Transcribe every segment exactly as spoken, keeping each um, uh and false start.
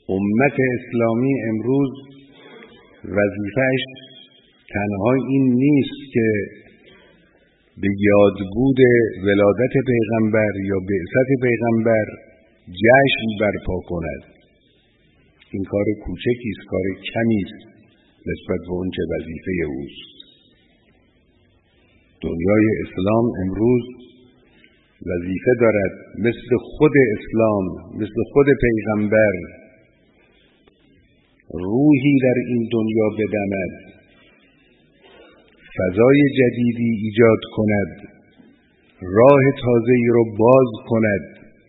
امت اسلامی امروز وظیفه‌اش تنها این نیست که به یادبود ولادت پیغمبر یا بعثت پیغمبر جشن برپا کند. این کار کوچکی است، کار کمی است نسبت به اون چه وظیفه اوست. دنیای اسلام امروز وظیفه دارد مثل خود اسلام، مثل خود پیغمبر روحی در این دنیا بدمد، فضای جدیدی ایجاد کند، راه تازه‌ای رو باز کند.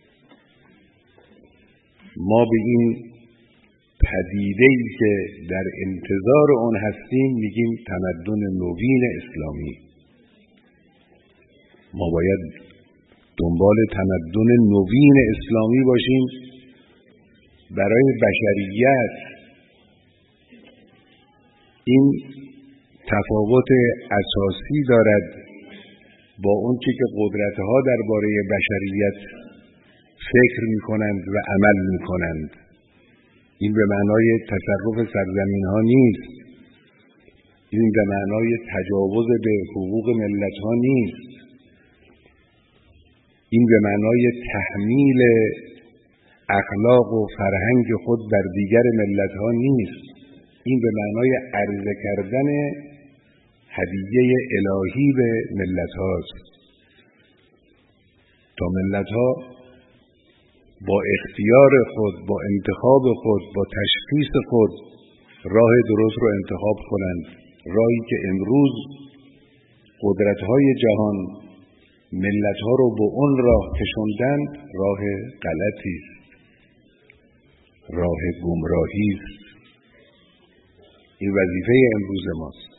ما به این پدیده‌ای که در انتظار آن هستیم میگیم تمدن نوین اسلامی. ما باید دنبال تمدن نوین اسلامی باشیم برای بشریت. این تفاوت اساسی دارد با اون چی که قدرت‌ها درباره بشریت فکر می‌کنند و عمل می‌کنند. این به معنای تصرف سرزمین‌ها نیست. این به معنای تجاوز به حقوق ملت‌ها نیست. این به معنای تحمیل اخلاق و فرهنگ خود بر دیگر ملت‌ها نیست. این به معنای عرضه کردن هدیه الهی به ملت هاست تا ملت ها با اختیار خود، با انتخاب خود، با تشخیص خود راه درست رو انتخاب کنند. راهی که امروز قدرت های جهان ملت ها رو به اون راه کشوندند راه غلطی است، راه گمراهی است. این وظیفه امروز ماست.